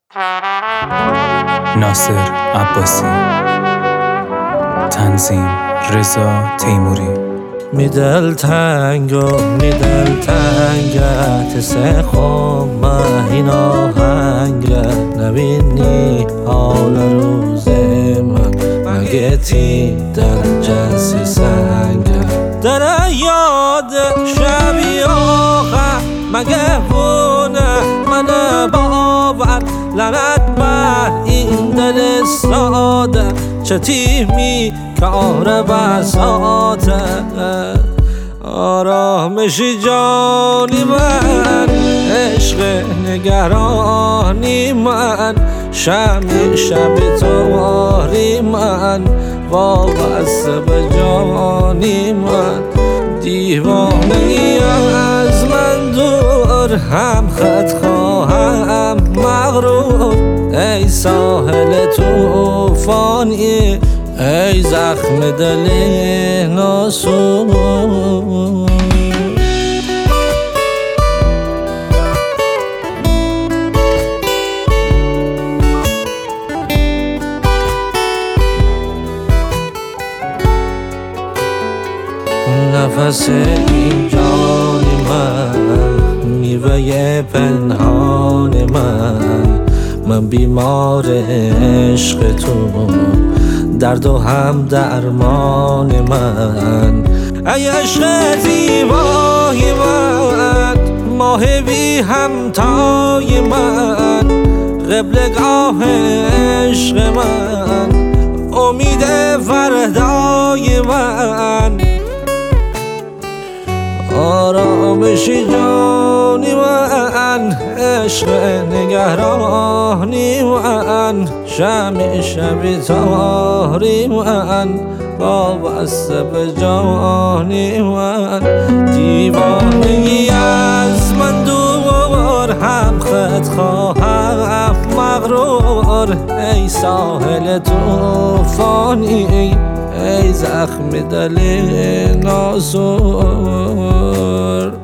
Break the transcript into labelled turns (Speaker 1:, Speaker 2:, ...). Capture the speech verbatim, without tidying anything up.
Speaker 1: ناصر عباسی، تنظیم رضا تیموری.
Speaker 2: می دل تنگ و می دل تنگت سخم مهین آهنگت نبینی حال روز من مگه تی دل جنسی سنگت در یاد شبی آخر مگه بونه من باور لعنت بر این دل ساده چه تیمی کار بساته آرامشی جانی من عشق نگرانی من شمی شب تاری من وابسته به جانی من دیوانه ای از من دور هم خط خواهم مغرور ای ساحل توفانی ای زخم دل ناسور نفس این جان من میوه پنهان من من بیمار عشق تو درد و هم درمان من ای عشق زیبای من ماه بی همتای من قبلگاه عشق من امید فردای من آرامشی جانی من عشق نگرانی من شمی شبی تاری من وابسته به جانی من دیوانه ای از من دور هم خط خواهم مغرور ای ساحل توفانی ای زخم دل ناسور